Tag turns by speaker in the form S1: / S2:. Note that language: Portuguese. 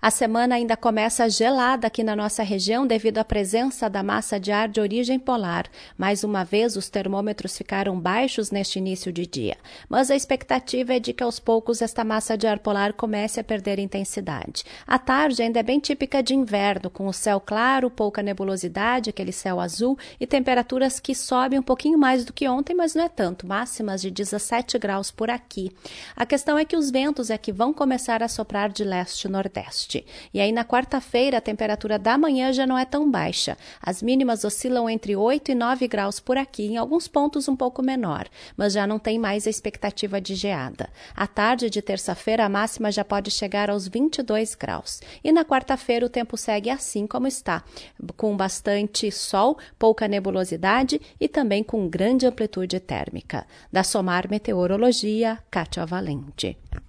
S1: A semana ainda começa gelada aqui na nossa região devido à presença da massa de ar de origem polar. Mais uma vez, os termômetros ficaram baixos neste início de dia. Mas a expectativa é de que aos poucos esta massa de ar polar comece a perder intensidade. A tarde ainda é bem típica de inverno, com o céu claro, pouca nebulosidade, aquele céu azul e temperaturas que sobem um pouquinho mais do que ontem, mas não é tanto, máximas de 17 graus por aqui. A questão é que os ventos é que vão começar a soprar de leste-nordeste. E aí na quarta-feira a temperatura da manhã já não é tão baixa. As mínimas oscilam entre 8 e 9 graus por aqui, em alguns pontos um pouco menor, mas já não tem mais a expectativa de geada. À tarde de terça-feira a máxima já pode chegar aos 22 graus. E na quarta-feira o tempo segue assim como está, com bastante sol, pouca nebulosidade e também com grande amplitude térmica. Da Somar Meteorologia, Kátia Valente.